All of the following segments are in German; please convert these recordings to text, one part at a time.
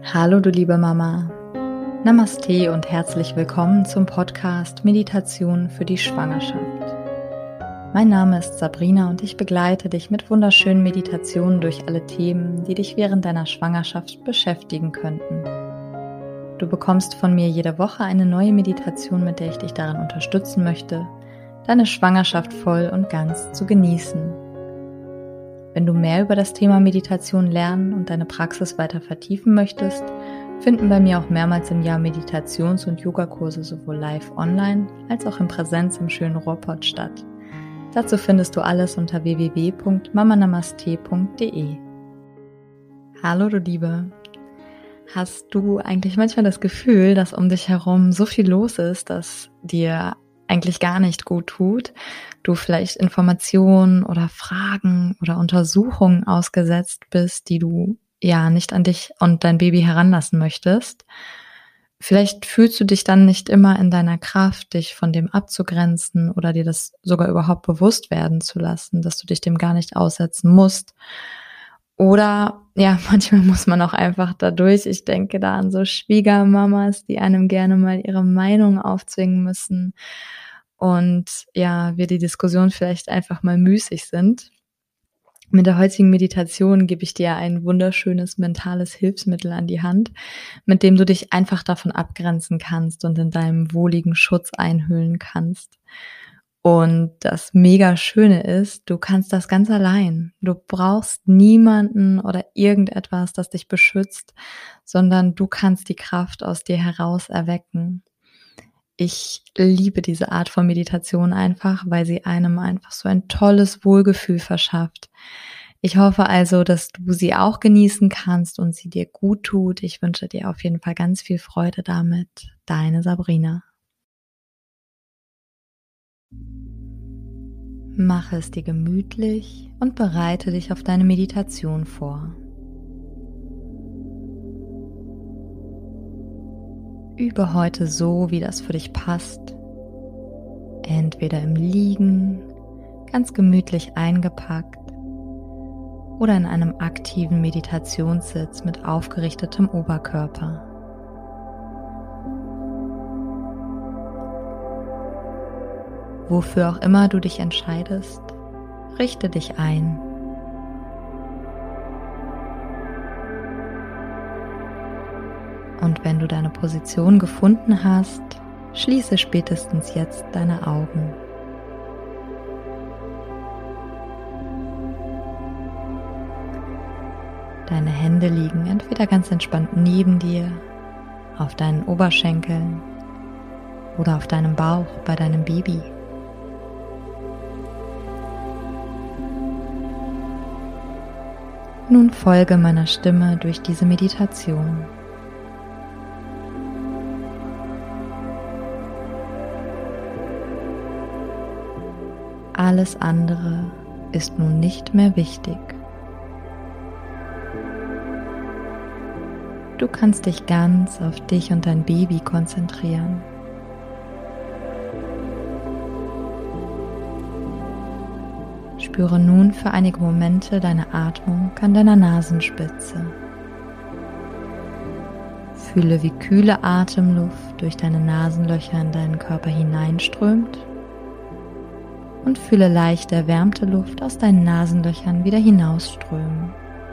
Hallo du liebe Mama, Namaste und herzlich willkommen zum Podcast Meditation für die Schwangerschaft. Mein Name ist Sabrina und ich begleite dich mit wunderschönen Meditationen durch alle Themen, die dich während deiner Schwangerschaft beschäftigen könnten. Du bekommst von mir jede Woche eine neue Meditation, mit der ich dich darin unterstützen möchte, deine Schwangerschaft voll und ganz zu genießen. Wenn du mehr über das Thema Meditation lernen und deine Praxis weiter vertiefen möchtest, finden bei mir auch mehrmals im Jahr Meditations- und Yogakurse sowohl live online als auch in Präsenz im schönen Ruhrpott statt. Dazu findest du alles unter www.mamanamaste.de. Hallo du Liebe! Hast du eigentlich manchmal das Gefühl, dass um dich herum so viel los ist, dass dir eigentlich gar nicht gut tut, du vielleicht Informationen oder Fragen oder Untersuchungen ausgesetzt bist, die du ja nicht an dich und dein Baby heranlassen möchtest? Vielleicht fühlst du dich dann nicht immer in deiner Kraft, dich von dem abzugrenzen oder dir das sogar überhaupt bewusst werden zu lassen, dass du dich dem gar nicht aussetzen musst. Oder ja, manchmal muss man auch einfach dadurch. Ich denke da an so Schwiegermamas, die einem gerne mal ihre Meinung aufzwingen müssen und ja, wir die Diskussion vielleicht einfach mal müßig sind. Mit der heutigen Meditation gebe ich dir ein wunderschönes mentales Hilfsmittel an die Hand, mit dem du dich einfach davon abgrenzen kannst und in deinem wohligen Schutz einhüllen kannst. Und das mega Schöne ist, du kannst das ganz allein. Du brauchst niemanden oder irgendetwas, das dich beschützt, sondern du kannst die Kraft aus dir heraus erwecken. Ich liebe diese Art von Meditation einfach, weil sie einem einfach so ein tolles Wohlgefühl verschafft. Ich hoffe also, dass du sie auch genießen kannst und sie dir gut tut. Ich wünsche dir auf jeden Fall ganz viel Freude damit. Deine Sabrina. Mache es dir gemütlich und bereite dich auf deine Meditation vor. Übe heute so, wie das für dich passt. Entweder im Liegen, ganz gemütlich eingepackt, oder in einem aktiven Meditationssitz mit aufgerichtetem Oberkörper. Wofür auch immer du dich entscheidest, richte dich ein. Und wenn du deine Position gefunden hast, schließe spätestens jetzt deine Augen. Deine Hände liegen entweder ganz entspannt neben dir, auf deinen Oberschenkeln oder auf deinem Bauch bei deinem Baby. Nun folge meiner Stimme durch diese Meditation. Alles andere ist nun nicht mehr wichtig. Du kannst dich ganz auf dich und dein Baby konzentrieren. Spüre nun für einige Momente deine Atmung an deiner Nasenspitze. Fühle, wie kühle Atemluft durch deine Nasenlöcher in deinen Körper hineinströmt und fühle leicht erwärmte Luft aus deinen Nasenlöchern wieder hinausströmen.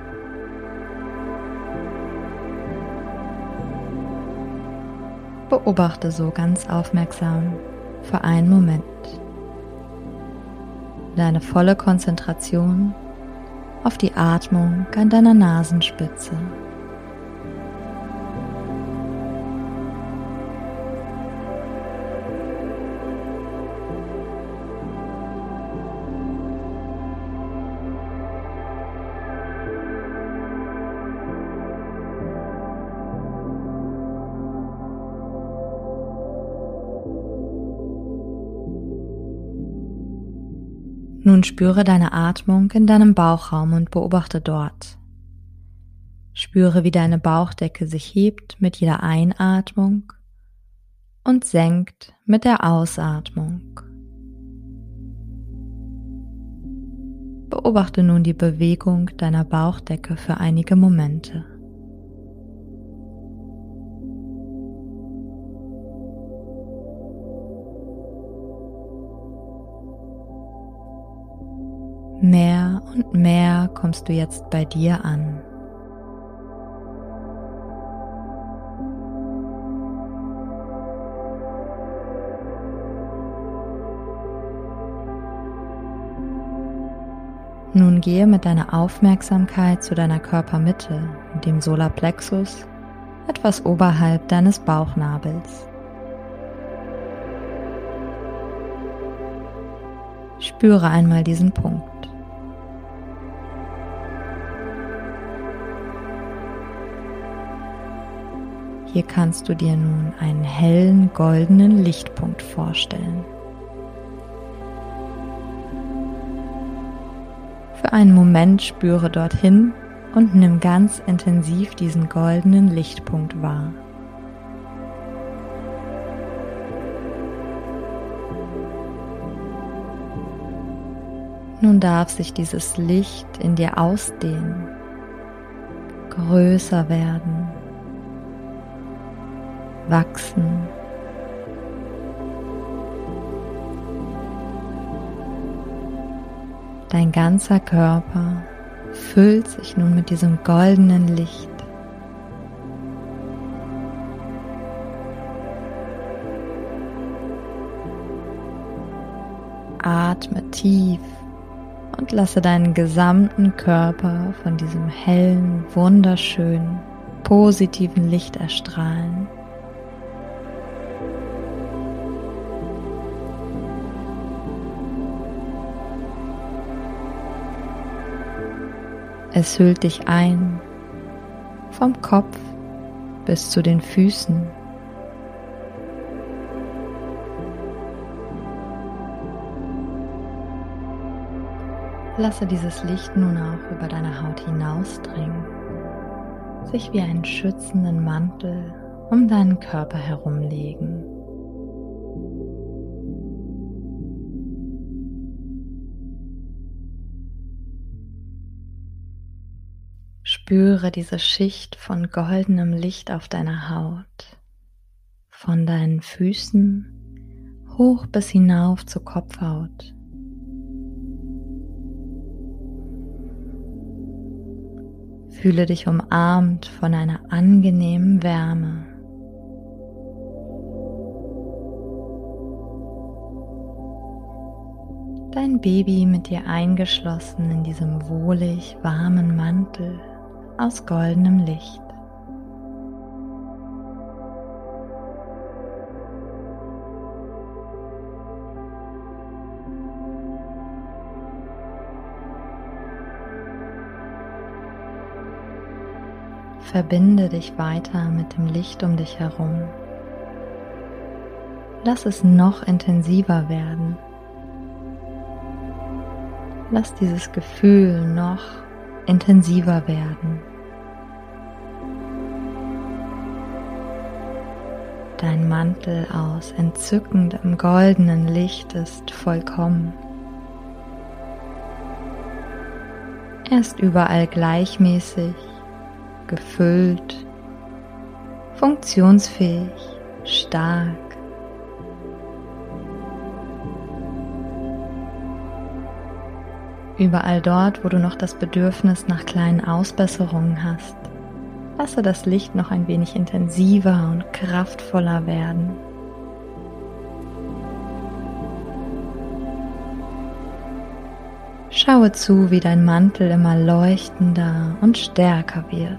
Beobachte so ganz aufmerksam für einen Moment deine volle Konzentration auf die Atmung an deiner Nasenspitze. Nun spüre deine Atmung in deinem Bauchraum und beobachte dort. Spüre, wie deine Bauchdecke sich hebt mit jeder Einatmung und senkt mit der Ausatmung. Beobachte nun die Bewegung deiner Bauchdecke für einige Momente. und mehr kommst du jetzt bei dir an. Nun gehe mit deiner Aufmerksamkeit zu deiner Körpermitte, dem Solarplexus, etwas oberhalb deines Bauchnabels. Spüre einmal diesen Punkt. Hier kannst du dir nun einen hellen goldenen Lichtpunkt vorstellen. Für einen Moment spüre dorthin und nimm ganz intensiv diesen goldenen Lichtpunkt wahr. Nun darf sich dieses Licht in dir ausdehnen, größer werden, wachsen. Dein ganzer Körper füllt sich nun mit diesem goldenen Licht. Atme tief und lasse deinen gesamten Körper von diesem hellen, wunderschönen, positiven Licht erstrahlen. Es hüllt dich ein, vom Kopf bis zu den Füßen. Lasse dieses Licht nun auch über deine Haut hinausdringen, sich wie einen schützenden Mantel um deinen Körper herumlegen. Spüre diese Schicht von goldenem Licht auf deiner Haut, von deinen Füßen hoch bis hinauf zur Kopfhaut. Fühle dich umarmt von einer angenehmen Wärme. Dein Baby mit dir eingeschlossen in diesem wohlig warmen Mantel aus goldenem Licht. Verbinde dich weiter mit dem Licht um dich herum. Lass es noch intensiver werden. Lass dieses Gefühl noch intensiver werden. Dein Mantel aus entzückendem goldenen Licht ist vollkommen. Er ist überall gleichmäßig, gefüllt, funktionsfähig, stark. Überall dort, wo du noch das Bedürfnis nach kleinen Ausbesserungen hast, lasse das Licht noch ein wenig intensiver und kraftvoller werden. Schaue zu, wie dein Mantel immer leuchtender und stärker wird.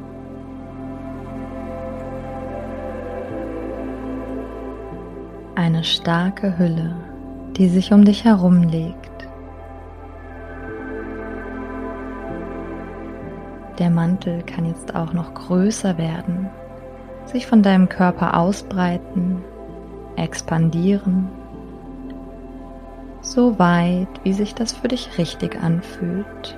Eine starke Hülle, die sich um dich herum legt. Der Mantel kann jetzt auch noch größer werden, sich von deinem Körper ausbreiten, expandieren, so weit, wie sich das für dich richtig anfühlt.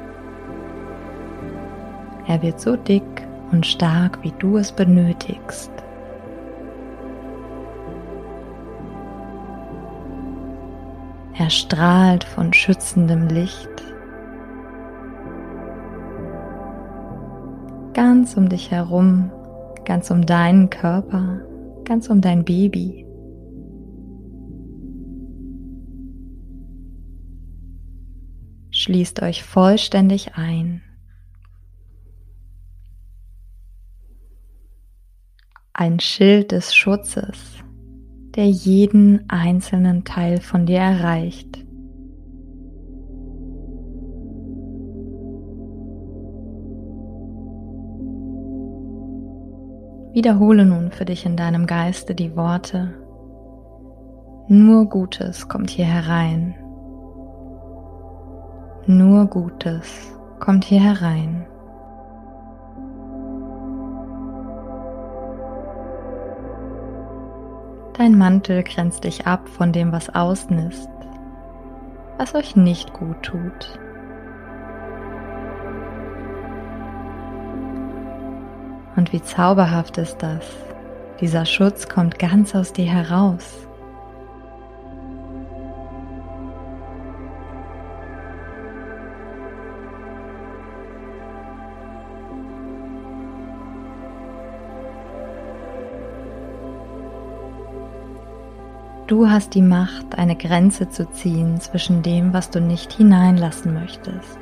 Er wird so dick und stark, wie du es benötigst. Er strahlt von schützendem Licht. Ganz um dich herum, ganz um deinen Körper, ganz um dein Baby. Schließt euch vollständig ein. Ein Schild des Schutzes, der jeden einzelnen Teil von dir erreicht. Wiederhole nun für dich in deinem Geiste die Worte: Nur Gutes kommt hier herein. Nur Gutes kommt hier herein. Dein Mantel grenzt dich ab von dem, was außen ist, was euch nicht gut tut. Und wie zauberhaft ist das? Dieser Schutz kommt ganz aus dir heraus. Du hast die Macht, eine Grenze zu ziehen zwischen dem, was du nicht hineinlassen möchtest.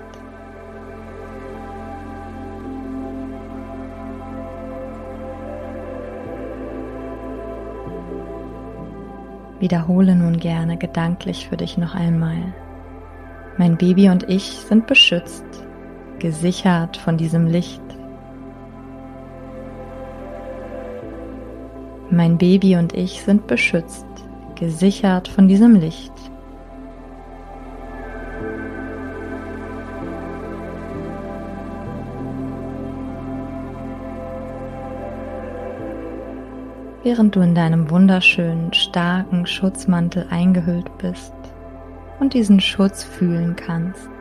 Wiederhole nun gerne gedanklich für dich noch einmal: Mein Baby und ich sind beschützt, gesichert von diesem Licht. Mein Baby und ich sind beschützt, gesichert von diesem Licht. Während du in deinem wunderschönen, starken Schutzmantel eingehüllt bist und diesen Schutz fühlen kannst.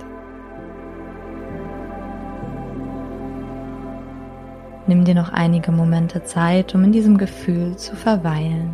Nimm dir noch einige Momente Zeit, um in diesem Gefühl zu verweilen.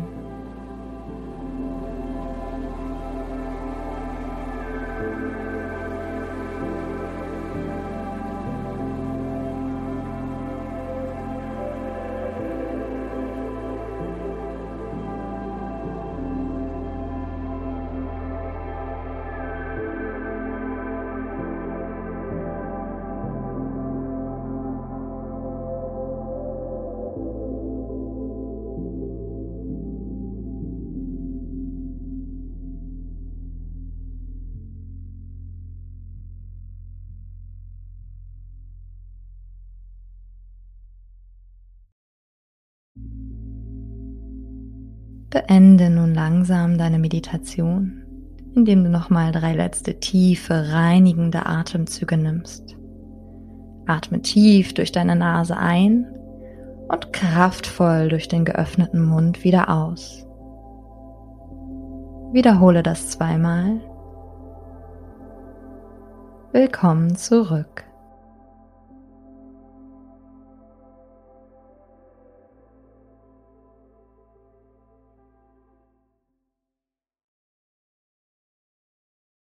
Beende nun langsam deine Meditation, indem du nochmal 3 letzte tiefe, reinigende Atemzüge nimmst. Atme tief durch deine Nase ein und kraftvoll durch den geöffneten Mund wieder aus. Wiederhole das zweimal. Willkommen zurück.